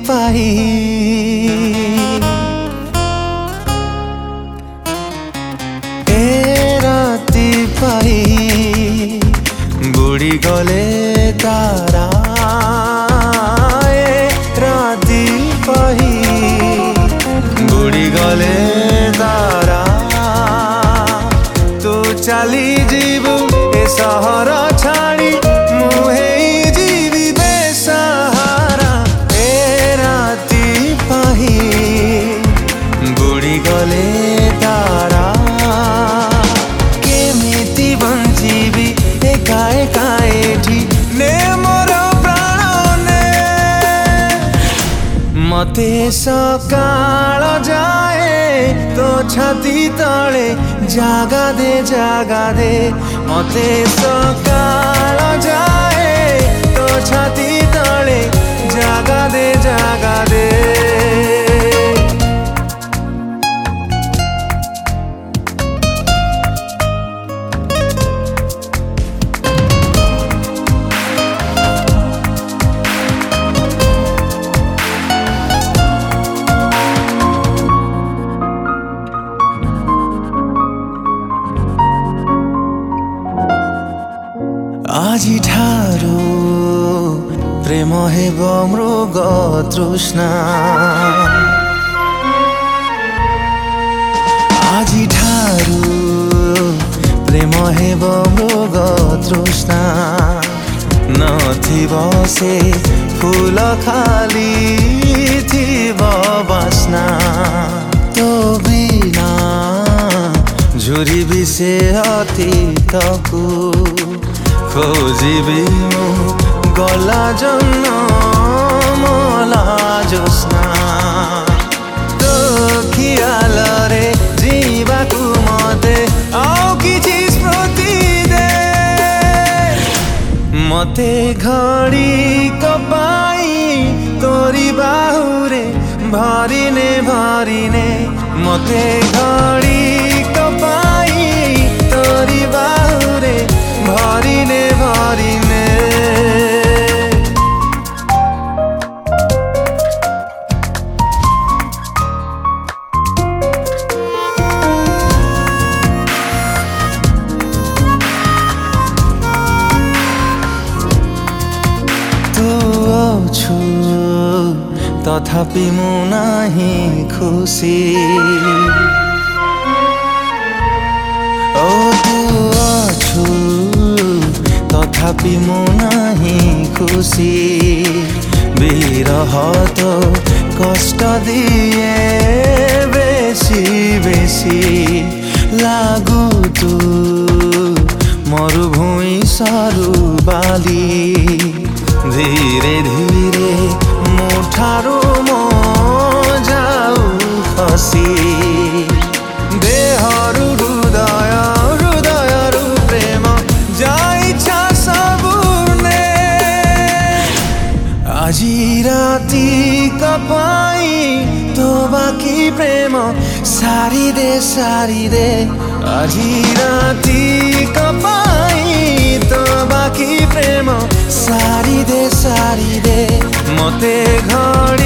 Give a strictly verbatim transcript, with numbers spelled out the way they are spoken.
पाही ए राती पाही बुड़ी गले तारा ए राती पाही बुड़ी गले तारा तू चली जीवु ए सहर छाड़ी मुहे जीवी बेसहारा ए राती पाही बुड़ी गले तारा केमिति बंचिबी एका एका एठी ने मोर प्राण ने मते सकाळ जाए तो छाती तले जागा दे जागा दे मते सकाळ जाए तो छाती तले जागा दे जागा दे आजी ठारू प्रेम हेब मृग तृष्णा आजी ठारू प्रेम हेब मृग तृष्णा नथिब से फूल खाली थिब बास्ना तो बिना झुरिबी से अतीतकू खोजिबी मु गला जन्म मला जोस्ना तो खियाल रे जीवाकु मते आउ किछि स्मृति दे मते घड़ी कपाई तोरी बाहुरे भरिने भरिने मते घड़ी कपाई तोरी बाहुरे भरिने भरिने तू अछु तथापि मु नाही खुशी ओ तू अछु तथापि मु नाही खुशी विरह तो कष्ट दिए बेसी बेसी लागू तू मरुभूमि सरू बाली धीरे धीरे मुठारू मो जाऊ खसी देहरु हृदय हृदयरु प्रेम जाइछा सबुने आजी राती कपाई तो बाकी प्रेम सारी दे सारी दे आजी राती कपाई तो बाकी प्रेम सारी दे सारी दे मते घड़ी